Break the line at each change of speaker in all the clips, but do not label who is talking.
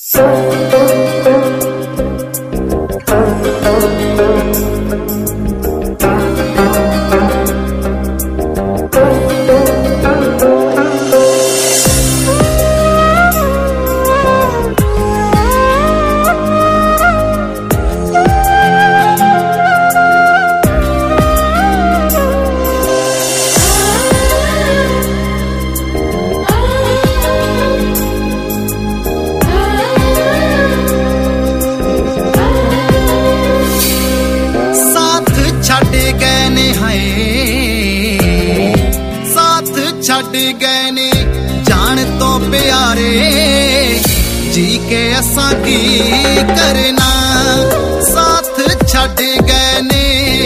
छड़ गए ने जान तो प्यारे जी के असां की करना। साथ छड़ गए ने,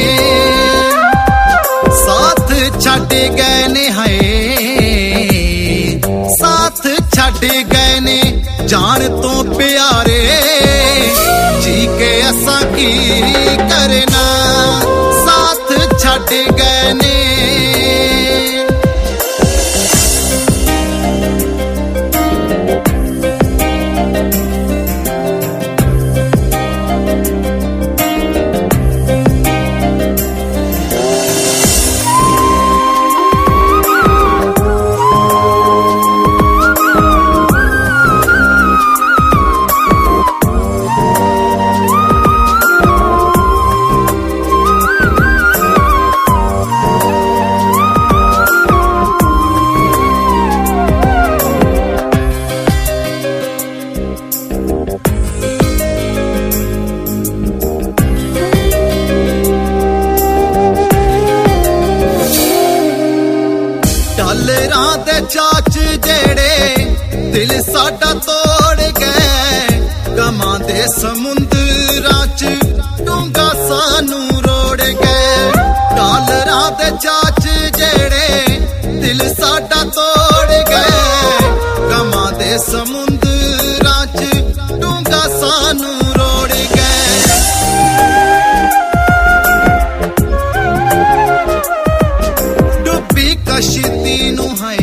साथ छड़ गए ने, है साथ छड़ गए ने जान तो प्यारे जी के असां की करना। साथ छड़ गए ने चाच जेड़े दिल साडा तोड़ गए, गमां दे समुंदरां च डूंगा सानू रोड़ गए। डालरां दे चाच जेड़े दिल साडा तोड़ गए, गमां दे समुंदरां च डूंगा सानू रोड़ गए। डुब्बी कश्ती नू है,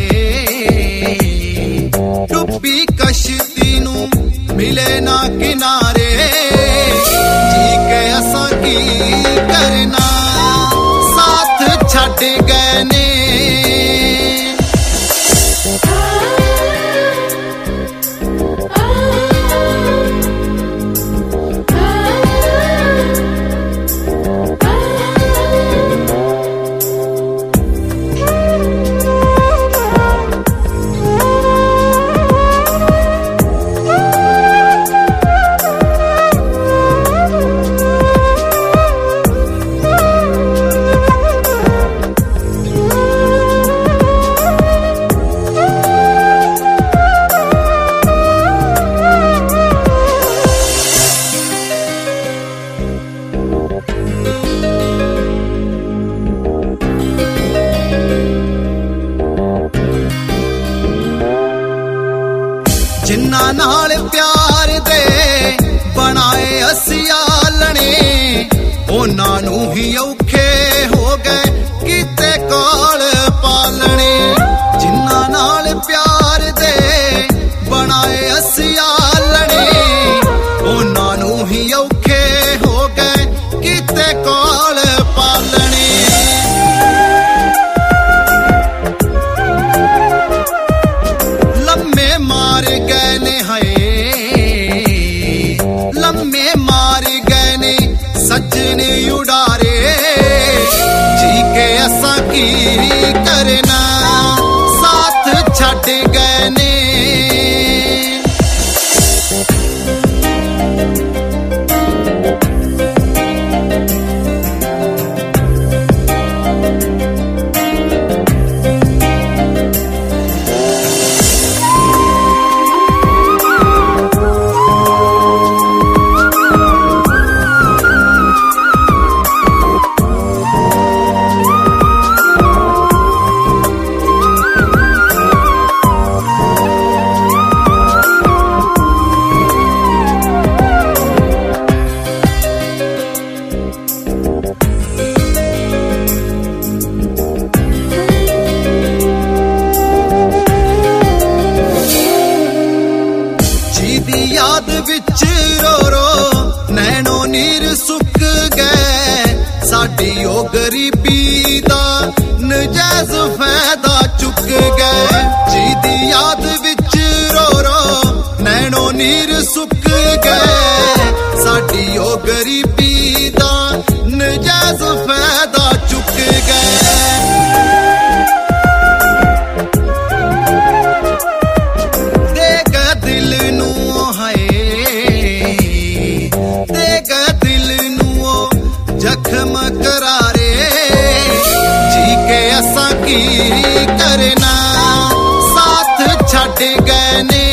डुब्बी कश्ती नू मिले ना किनारे जी के असां की करना। साथ छड़ गए ने जिन्ना नाल प्यार दे बनाए असियालने, उन्हां नू ही औखे हो गए किते कोल पालने। जिन्ना नाल प्यार दे बनाए असियालने, उन्हां नू ही औखे हो गए किते कोल पालने। लम्मे मार गए ने, लम्मे मार गए ने सजने उड़ारे जी के असां की करना। साथ छड़ गए ने विच रो रो नैनो नीर सुक गए साडी ओ गरीबी दा नजायज फायदा चुक गए जी दी याद विच रो रो नैनो नीर सुक गए साडी ओ गरीबी दा नजायज फायदा चुक गए जख्म करारे जी के असा की करना साथ छड़ गए ने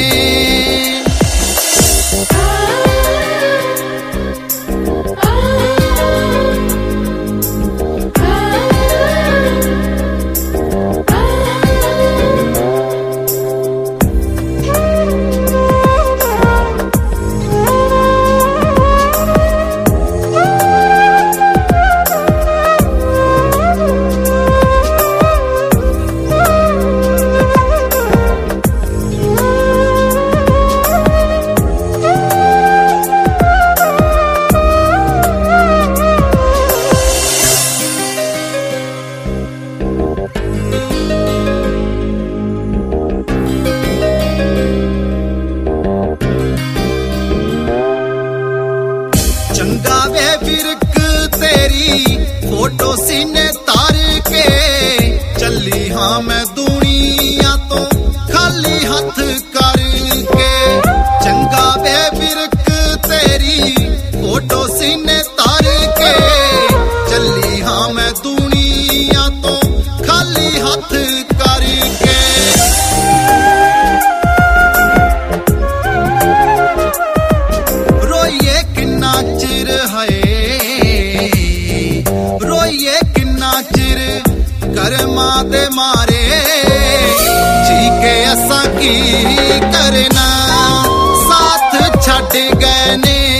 चंगा वे बिरक तेरी फोटो सीने तार के चली हाँ मैं दुनिया तो खाली हाथ करके चंगा वे बिरक तेरी फोटो सीने तार के चली हाँ मैं दुनिया तो खाली हाथ करके रोइए किन्ना चिर रोइए किन्ना चिर कर्मा दे मारे जी के असा की करना साथ छड़ गए ने